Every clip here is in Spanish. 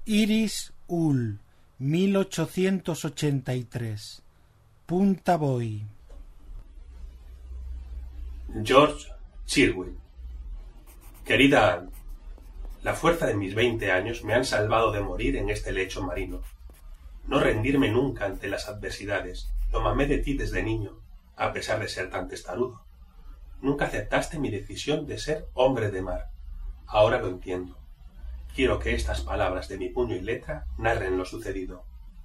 Iris Ul, 1883. Punta Boy. George Chirwin. Querida Anne, la fuerza de mis 20 años me han salvado de morir en este lecho marino. No rendirme nunca ante las adversidades. Lo mamé de ti desde niño, a pesar de ser tan testarudo. Nunca aceptaste mi decisión de ser hombre de mar. Ahora lo entiendo. Quiero que estas palabras de mi puño y letra narren lo sucedido.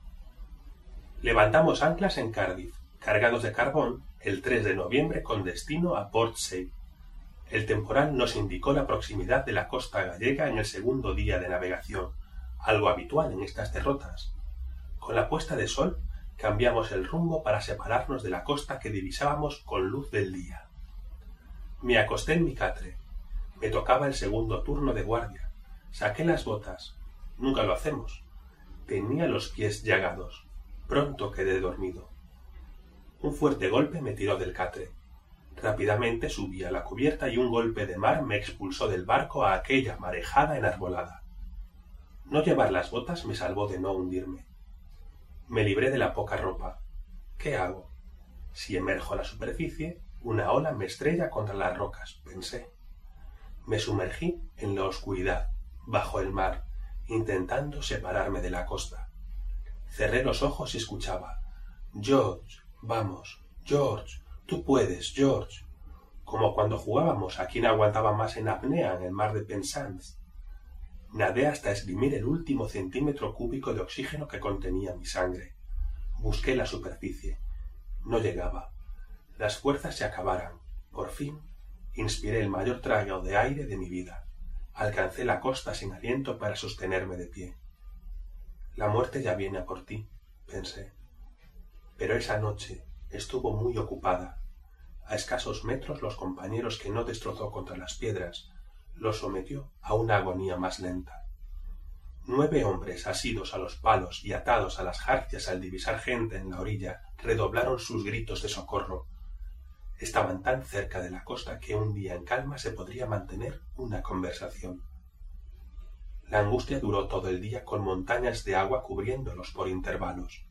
Levantamos anclas en Cardiff, cargados de carbón, el 3 de noviembre con destino a Port Said. El temporal nos indicó la proximidad de la costa gallega en el segundo día de navegación, algo habitual en estas derrotas. Con la puesta de sol cambiamos el rumbo para separarnos de la costa que divisábamos con luz del día. Me acosté en mi catre. Me tocaba el segundo turno de guardia. Saqué las botas. Nunca lo hacemos. Tenía los pies llagados. Pronto quedé dormido. Un fuerte golpe me tiró del catre. Rápidamente subí a la cubierta y un golpe de mar me expulsó del barco a aquella marejada enarbolada. No llevar las botas me salvó de no hundirme. Me libré de la poca ropa. ¿Qué hago? Si emerjo a la superficie, una ola me estrella contra las rocas, pensé. Me sumergí en la oscuridad, bajo el mar, intentando separarme de la costa. Cerré los ojos y escuchaba: George, vamos, George, tú puedes, George. Como cuando jugábamos a quién aguantaba más en apnea en el mar de Penzance. Nadé hasta exprimir el último centímetro cúbico de oxígeno que contenía mi sangre. Busqué la superficie. No llegaba. Las fuerzas se acabaran. Por fin, inspiré el mayor trago de aire de mi vida. Alcancé la costa sin aliento para sostenerme de pie. La muerte ya viene a por ti, pensé. Pero esa noche estuvo muy ocupada. A escasos metros los compañeros que no destrozó contra las piedras los sometió a una agonía más lenta. 9 hombres asidos a los palos y atados a las jarcias al divisar gente en la orilla redoblaron sus gritos de socorro. Estaban tan cerca de la costa que un día en calma se podría mantener una conversación. La angustia duró todo el día con montañas de agua cubriéndolos por intervalos.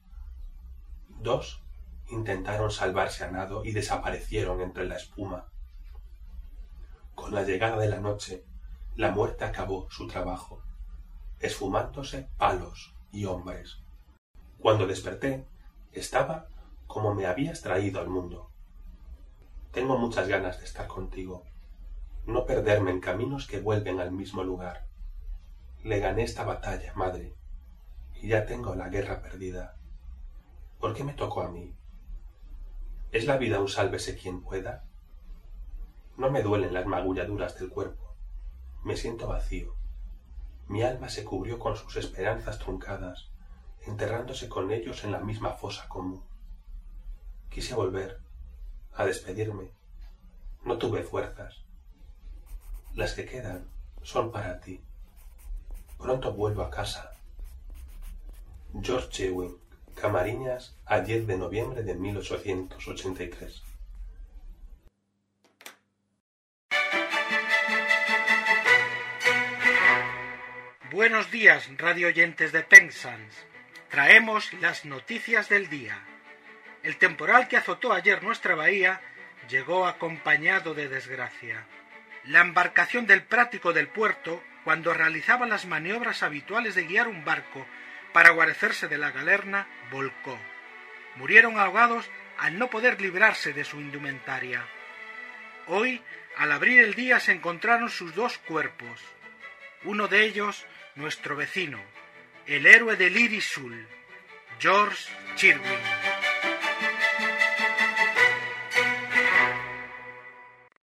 2 intentaron salvarse a nado y desaparecieron entre la espuma. Con la llegada de la noche, la muerte acabó su trabajo, esfumándose palos y hombres. Cuando desperté, estaba como me habías traído al mundo. Tengo muchas ganas de estar contigo, no perderme en caminos que vuelven al mismo lugar. Le gané esta batalla, madre, y ya tengo la guerra perdida. ¿Por qué me tocó a mí? ¿Es la vida un sálvese quien pueda? No me duelen las magulladuras del cuerpo. Me siento vacío. Mi alma se cubrió con sus esperanzas truncadas, enterrándose con ellos en la misma fosa común. Quise volver a despedirme. No tuve fuerzas. Las que quedan son para ti. Pronto vuelvo a casa. George Chirwin, Camariñas, a 10 de noviembre de 1883. Buenos días, radio oyentes de Penzance. Traemos las noticias del día. El temporal que azotó ayer nuestra bahía llegó acompañado de desgracia. La embarcación del prático del puerto, cuando realizaba las maniobras habituales de guiar un barco para guarecerse de la galerna, volcó. Murieron ahogados al no poder librarse de su indumentaria. Hoy, al abrir el día, se encontraron sus 2 cuerpos. Uno de ellos, nuestro vecino, el héroe del Iris Ul, George Chirwin.